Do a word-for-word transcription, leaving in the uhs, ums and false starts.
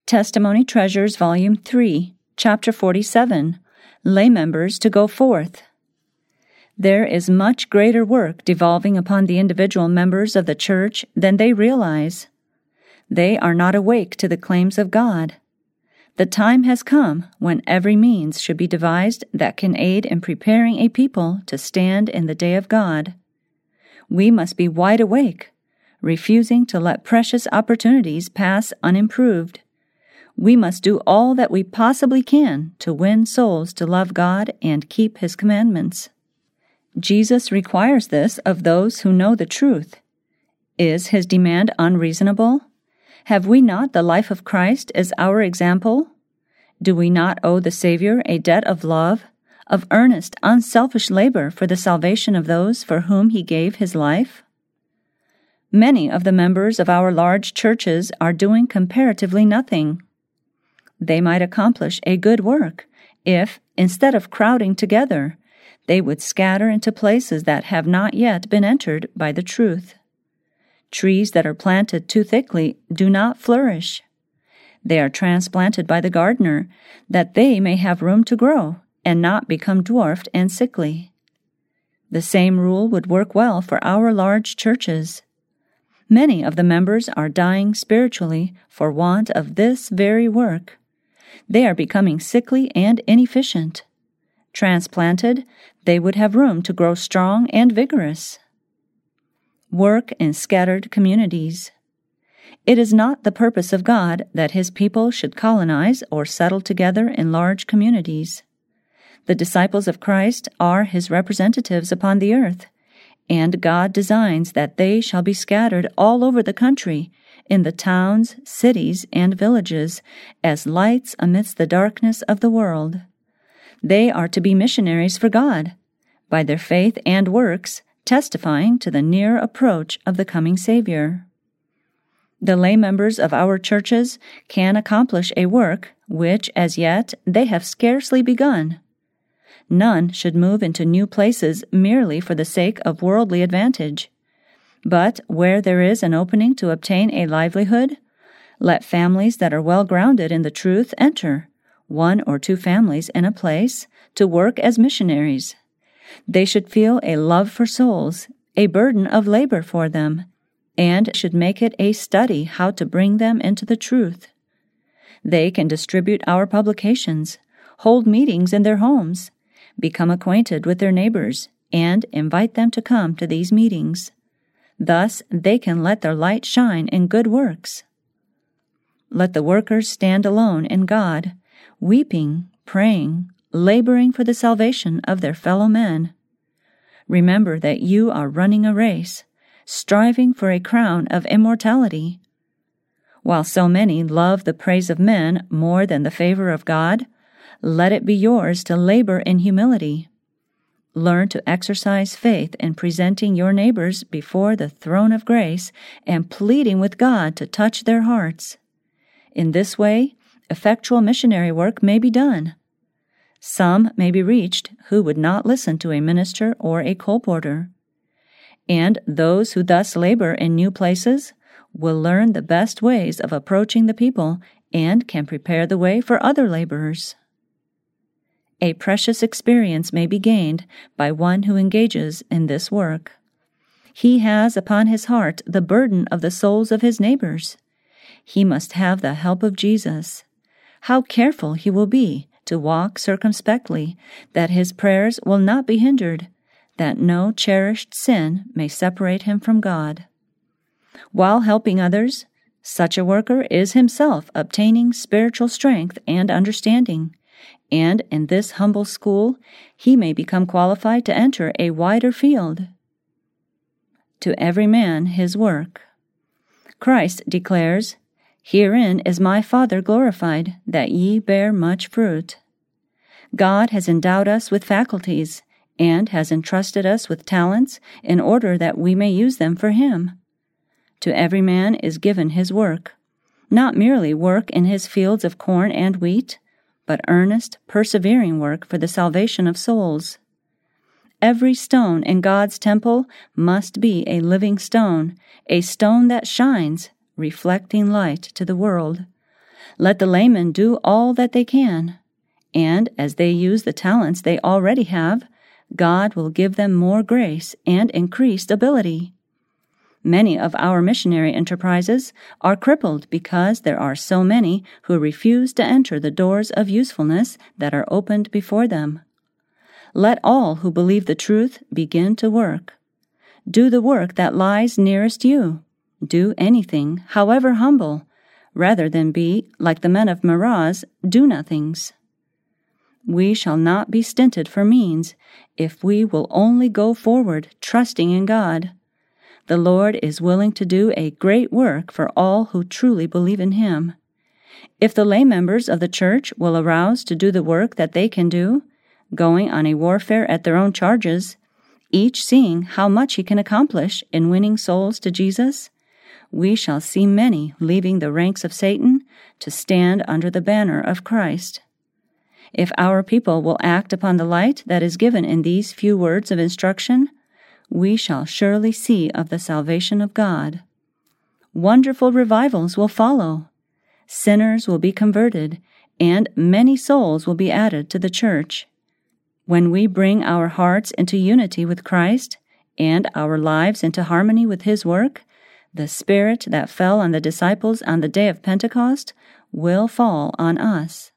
Testimony Treasures, Volume three, Chapter forty-seven, Lay Members to Go Forth. There is much greater work devolving upon the individual members of the church than they realize. They are not awake to the claims of God. The time has come when every means should be devised that can aid in preparing a people to stand in the day of God. We must be wide awake, refusing to let precious opportunities pass unimproved. We must do all that we possibly can to win souls to love God and keep His commandments. Jesus requires this of those who know the truth. Is His demand unreasonable? Have we not the life of Christ as our example? Do we not owe the Savior a debt of love, of earnest, unselfish labor for the salvation of those for whom He gave His life? Many of the members of our large churches are doing comparatively nothing. They might accomplish a good work if, instead of crowding together, they would scatter into places that have not yet been entered by the truth. Trees that are planted too thickly do not flourish. They are transplanted by the gardener that they may have room to grow and not become dwarfed and sickly. The same rule would work well for our large churches. Many of the members are dying spiritually for want of this very work. They are becoming sickly and inefficient. Transplanted, they would have room to grow strong and vigorous. Work in scattered communities. It is not the purpose of God that His people should colonize or settle together in large communities. The disciples of Christ are His representatives upon the earth, and God designs that they shall be scattered all over the country, in the towns, cities, and villages, as lights amidst the darkness of the world. They are to be missionaries for God, by their faith and works, testifying to the near approach of the coming Savior. The lay members of our churches can accomplish a work which, as yet, they have scarcely begun. None should move into new places merely for the sake of worldly advantage. But where there is an opening to obtain a livelihood, let families that are well grounded in the truth enter, one or two families in a place, to work as missionaries. They should feel a love for souls, a burden of labor for them, and should make it a study how to bring them into the truth. They can distribute our publications, hold meetings in their homes, become acquainted with their neighbors, and invite them to come to these meetings. Thus they can let their light shine in good works. Let the workers stand alone in God, weeping, praying, laboring for the salvation of their fellow men. Remember that you are running a race, striving for a crown of immortality. While so many love the praise of men more than the favor of God, let it be yours to labor in humility. Learn to exercise faith in presenting your neighbors before the throne of grace and pleading with God to touch their hearts. In this way, effectual missionary work may be done. Some may be reached who would not listen to a minister or a colporteur. And those who thus labor in new places will learn the best ways of approaching the people and can prepare the way for other laborers. A precious experience may be gained by one who engages in this work. He has upon his heart the burden of the souls of his neighbors. He must have the help of Jesus. How careful he will be to walk circumspectly, that his prayers will not be hindered, that no cherished sin may separate him from God. While helping others, such a worker is himself obtaining spiritual strength and understanding, and in this humble school he may become qualified to enter a wider field. To every man his work. Christ declares, "Herein is my Father glorified, that ye bear much fruit." God has endowed us with faculties, and has entrusted us with talents in order that we may use them for Him. To every man is given his work, not merely work in his fields of corn and wheat, but earnest, persevering work for the salvation of souls. Every stone in God's temple must be a living stone, a stone that shines, reflecting light to the world. Let the laymen do all that they can, and as they use the talents they already have, God will give them more grace and increased ability. Many of our missionary enterprises are crippled because there are so many who refuse to enter the doors of usefulness that are opened before them. Let all who believe the truth begin to work. Do the work that lies nearest you. Do anything, however humble, rather than be, like the men of Meroz, do-nothings. We shall not be stinted for means if we will only go forward trusting in God. The Lord is willing to do a great work for all who truly believe in Him. If the lay members of the church will arouse to do the work that they can do, going on a warfare at their own charges, each seeing how much he can accomplish in winning souls to Jesus, we shall see many leaving the ranks of Satan to stand under the banner of Christ. If our people will act upon the light that is given in these few words of instruction, we shall surely see of the salvation of God. Wonderful revivals will follow. Sinners will be converted, and many souls will be added to the church. When we bring our hearts into unity with Christ and our lives into harmony with His work, the Spirit that fell on the disciples on the day of Pentecost will fall on us.